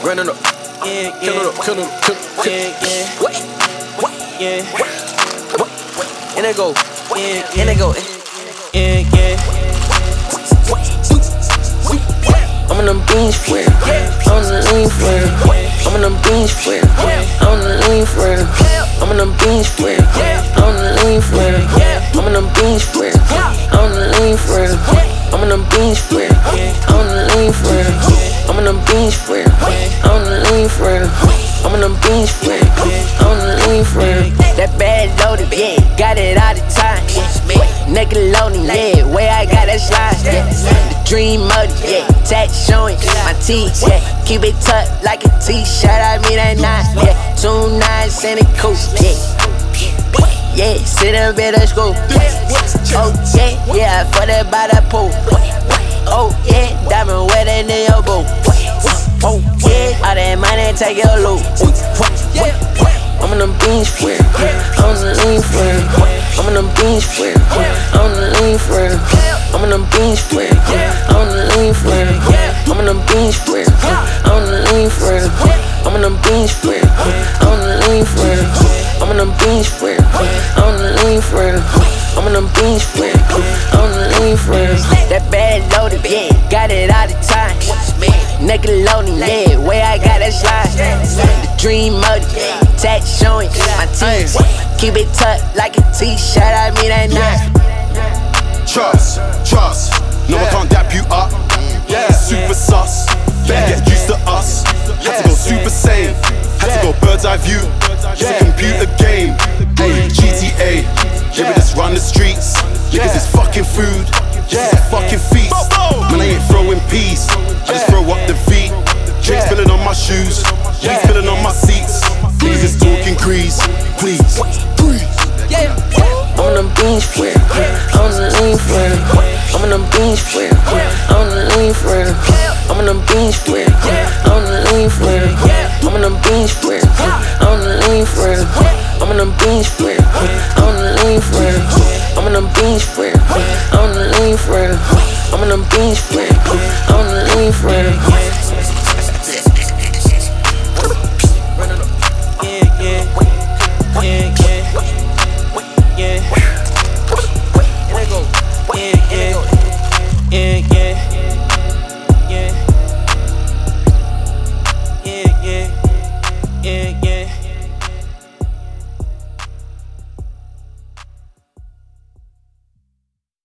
running up, killing up, killing up, what? And it go, and it go, I'm in them beans for it, I'm in the lean for it, I'm in them beans for it, I'm in the lean for it, I'm in them beans for it, I'm in the lean for it, I'm in them beans for it, I'm in the lean for it, I'm in them beans for it, I'm in the lean for it, I'm in them beans for it, I'm in the lean for it, I'm in them beans for it, I'm in the lean for it. That bad loaded, yeah, got it all the time. Nickelodeon, yeah, where I got that slide, yeah. The dream mode, yeah, tat showing my teeth, yeah. Keep it tucked like a t-shirt, I mean that night, yeah. 2 9s and a coupe, yeah. Yeah, sit up at the school. Oh yeah, yeah, for that by the pool. Oh yeah, diamond wedding in your boot. Oh yeah, all that money take your loot. I'm in them beans for it, I'm in the lean for it, I'm in them beans for it, I'm in the lean for it, I'm in them beans for it, I'm in the lean for it, I'm in them beans for it, I'm in the lean for it, I'm in them beans for it, I'm in the lean for it, I'm in them beans for it, I'm in the lean for it, I'm in them beans for it, I'm in the lean for it. That bad loaded, yeah, got it all the time. Nickelodeon, yeah, where I got that slide. The dream mode, tat showing my teeth. Keep it tucked like a t-shirt, I mean that night. Trust, no I can't dap you up. Super sus, better get used to us. Had to go super saiyan, had to go bird's eye view. It's a computer game, hey, GTA. Yeah, we just run the streets. Niggas is fucking food, just a fucking feast. Man, I ain't throwing peas, I just throw up the beat. Drinks spilling on my shoes, weed spilling on my seats. Niggas is talking grease, please breathe. I'm in them beans for it, I'm in the lean for it, I'm in them beans for it, I'm in the lean for it, I'm in them beans for it, I'm in the lean for it, I'm in them beans for it, I'm in the lean for it, I'm in them beans for it, I'm in the lean for it, I'm in them beans for it, I'm in the lean for it, I'm in them beans for it, I'm in the lean for it.